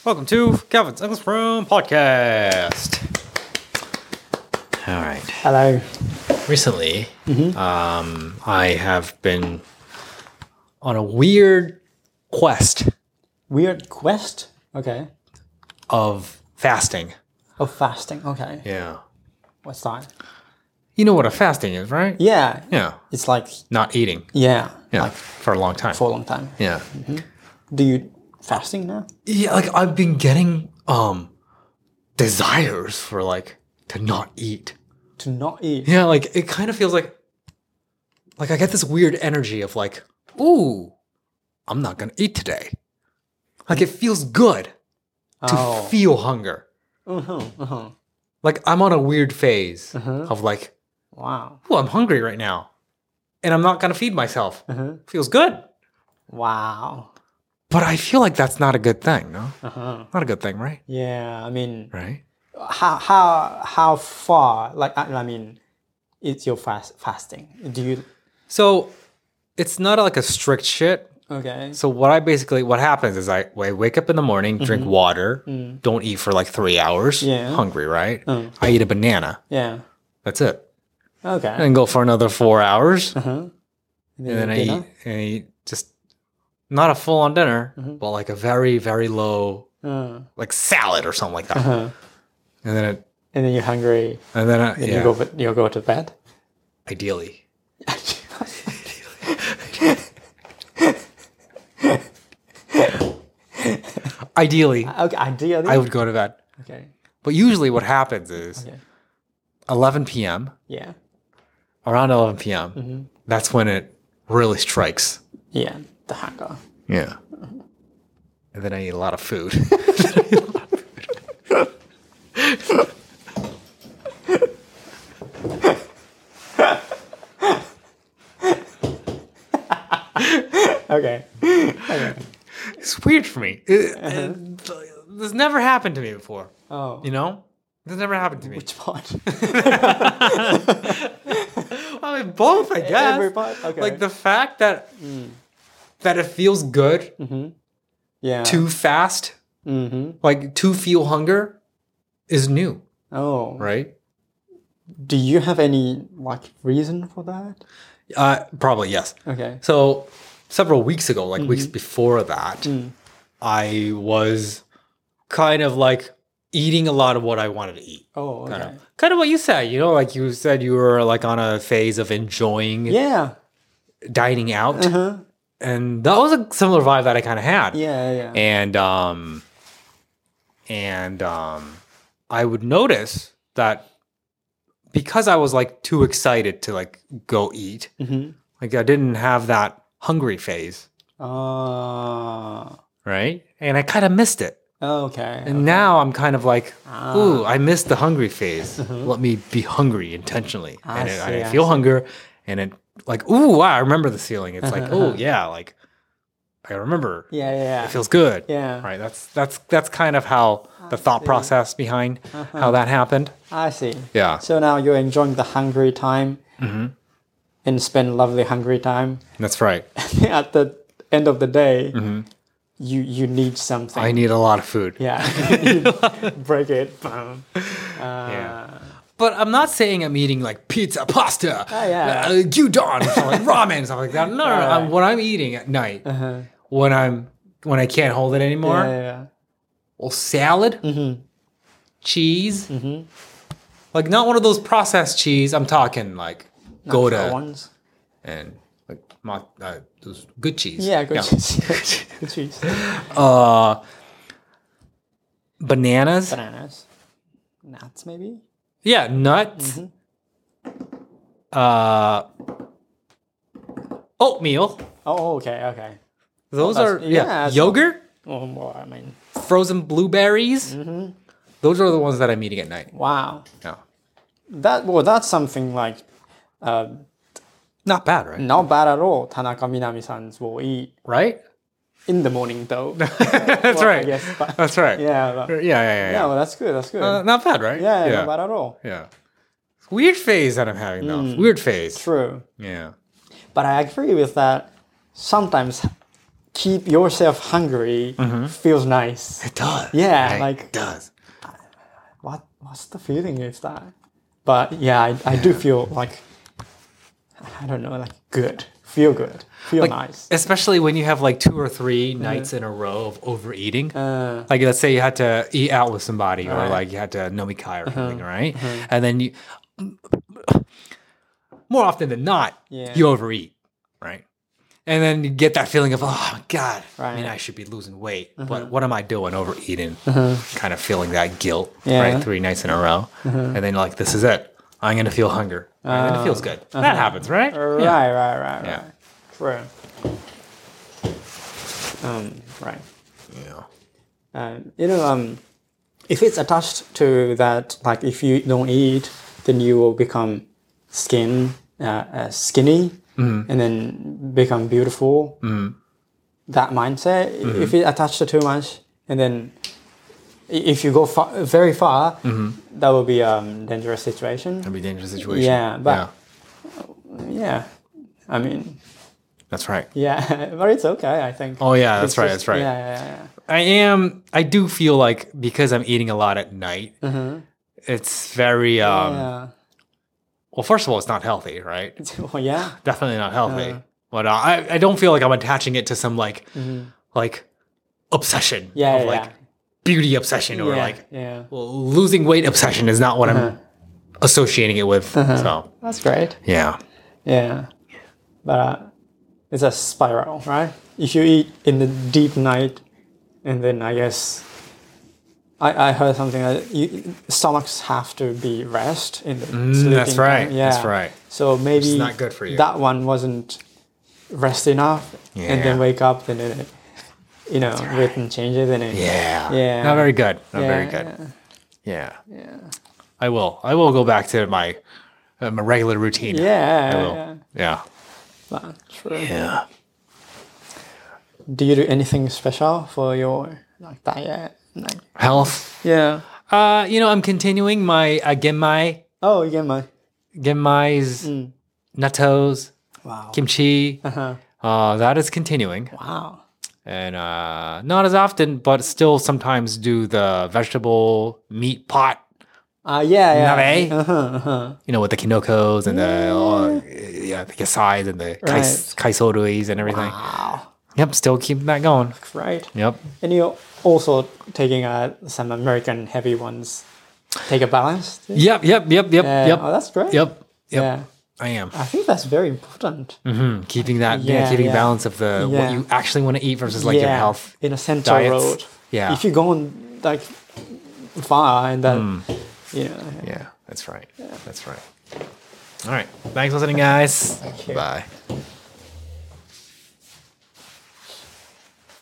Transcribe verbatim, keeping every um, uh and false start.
Welcome to Calvin's English Room Podcast. All right. Hello. Recently, um, I have been on a weird quest Weird quest. Okay. of fasting. Of fasting. Okay. Yeah. What's that? You know what a fasting is, right? Yeah. Yeah. It's like, Not eating. yeah. Yeah. Like for a long time. for a long time. Yeah. Do you fasting now? Yeah, like I've been getting um desires for like to not eat. To not eat. Yeah, like it kind of feels like like I get this weird energy of like, ooh, I'm not gonna eat today. Like it feels good to Oh. feel hunger. Uh-huh. Uh-huh. Like I'm on a weird phase Uh-huh. of like, Wow. oh, I'm hungry right now. And I'm not gonna feed myself. Uh-huh. Feels good. Wow. But I feel like that's not a good thing, no? Uh-huh. Not a good thing, right? Yeah. I mean, Right? how how how far? Like I, I mean, it's your fast fasting. Do you? So it's not like a strict shit. Okay. So what I basically what happens is I, I wake up in the morning, drink water, don't eat for like three hours. Yeah. Hungry, right? Mm. I eat a banana. Yeah. That's it. Okay. And then go for another four hours. Uh-huh. And then I dinner? eat and I eat just not a full on dinner, but like a very, very low Uh, like salad or something like that. uh-huh. And then it And then you're hungry. and then I, Then yeah, you go you go to bed. ideally. Ideally, Okay, ideally. I would go to bed. Okay. But usually what happens is Okay. eleven p.m. Yeah. around eleven p.m. That's when it really strikes. Yeah. The hunger. Yeah. And then I eat a lot of food. Okay. It's weird for me. It- it- this never happened to me before. Oh. You know? This never happened to me. Which part? I mean, both, I guess. Every part? Okay. Like the fact that that it feels good yeah. to fast, Mm-hmm. like to feel hunger, is new, Oh. right? Do you have any like reason for that? Uh, probably yes. Okay. So several weeks ago, like Mm-hmm. weeks before that, Mm. I was kind of like eating a lot of what I wanted to eat. Oh. Okay. Kind of, kind of what you said. You know, like you said, you were like on a phase of enjoying Yeah. dining out, Uh-huh. and that was a similar vibe that I kind of had. Yeah. Yeah. And um, and um, I would notice that because I was like too excited to like go eat, Mm-hmm. like I didn't have that hungry phase, Ah. right? And I kind of missed it. Okay. And now I'm kind of like, Ah. ooh, I missed the hungry phase. Let me be hungry intentionally. I and it, see, I I feel see. hunger, and it like, ooh, wow, I remember the feeling. It's like, oh yeah, like I remember. Yeah. Yeah. Yeah. It feels good. Yeah. Right. That's that's that's kind of how the thought process behind how that happened. I see. Yeah. So now you're enjoying the hungry time and spend lovely hungry time. That's right. At the end of the day, you you need something. I need a lot of food. yeah. You break it. Boom. Uh, Yeah. But I'm not saying I'm eating like pizza, pasta, yeah. uh, gyudon, or like ramen, stuff like that. No, no, no. Right. I'm, what I'm eating at night, Uh-huh. when I'm when I can't hold it anymore, Yeah, yeah, well, salad, cheese, like not one of those processed cheese. I'm talking like yeah. Gouda ones. and like mo- uh, those good cheese. Yeah, good cheese. Good cheese. Uh, bananas. Bananas. Nuts, maybe? Yeah, nuts. Uh, oatmeal. Oh, okay, okay. Those that's- are yeah, yeah. that's- Yogurt, Oh, well, I mean, frozen blueberries. Those are the ones that I'm eating at night. wow. Yeah, That well, that's something like uh, not bad, right? not bad at all. Tanaka Minami-san's will eat Right? in the morning though. That's Well, I right. guess, but- That's right. yeah, but, Yeah, yeah, yeah. yeah. yeah. Well, that's good. That's good. Uh, not bad, right? yeah, yeah. not bad at all. Yeah. Weird phase that I'm having though. Weird phase. True. Yeah. But I agree with that. Sometimes keep yourself hungry feels nice. It does. Yeah, right? like- it does. What what's the feeling is that? But yeah, I, I do feel like I don't know, like good, feel good, feel Like, nice. especially when you have like two or three nights in a row of overeating. Uh, Like, let's say you had to eat out with somebody, or Right. like you had to nomikai or something, right? And then you, more often than not, Yeah. you overeat, right? And then you get that feeling of, oh my God, I mean, Right. I should be losing weight, but what am I doing overeating? Kind of feeling that guilt, right? Yeah. Three nights in a row. And then, like, this is it. I'm going to feel hunger. And then it feels good. That happens, right? right, Yeah. right, right, Yeah. right. True. Um, right. Yeah. Um, you know, um, if it's attached to that, like if you don't eat, then you will become skin uh, uh, skinny Mm-hmm. and then become beautiful. That mindset, Mm-hmm. if it attached to too much, and then i- if you go far, very far, that will be a um, dangerous situation. That'd be a dangerous situation. Yeah, but- yeah. Yeah, I mean, That's right. yeah, but it's okay. I think. Oh, yeah, that's It's right, just- that's right. Yeah, yeah, yeah. I am. I do feel like because I'm eating a lot at night, it's very. Um, yeah. Well, first of all, it's not healthy, right? Well, yeah. Definitely not healthy. But uh, I, I don't feel like I'm attaching it to some like, like obsession Mm-hmm. Yeah, of yeah, like yeah. beauty obsession or yeah, like yeah. well, losing weight obsession is not what Uh-huh. I'm associating it with. So That's great. yeah, Yeah, but uh, it's a spiral, right? If you eat in the deep night, and then I guess I, I heard something that you, stomachs have to be rest in the sleeping Mm, that's right. time. Yeah, That's right. So maybe not good for you. That one wasn't rest enough, and then Yeah. wake up, and then it, you know, written changes, and it, yeah, Yeah. Not very good. Not yeah, very good. Yeah. Yeah. I will. I will go back to my uh, my regular routine. Yeah, I will. yeah, Yeah. but true. Yeah. Do you do anything special for your like diet? Like, Health. yeah. Uh, you know, I'm continuing my uh, genmai, Oh, you get my genmai's, Mm. nattos, wow. kimchi. Uh-huh. Uh, that is continuing, Wow. and uh, not as often, but still sometimes do the vegetable meat pot. Uh, yeah, yeah. Nabe? Uh-huh, uh-huh. You know, with the kinokos and the uh, yeah, the yasais and the Right. kais, kaisoruis and everything. Wow. Yep, still keeping that going. Right. Yep. And you're also taking uh, some American heavy ones. Take a balance. too? Yep. Yep. Yep. Yep. Yeah. Yep. Oh, that's great. Yep. Yep. Yeah. I am. I think that's very important. Hmm Keeping that, yeah, Yeah, keeping yeah. balance of the what Yeah. you actually want to eat versus like your Yeah. health. In a central diets. road. Yeah. If you go on like far and then, Hmm. you know. Yeah, that's right. That's right. All right. Thanks for listening, guys. you. Bye.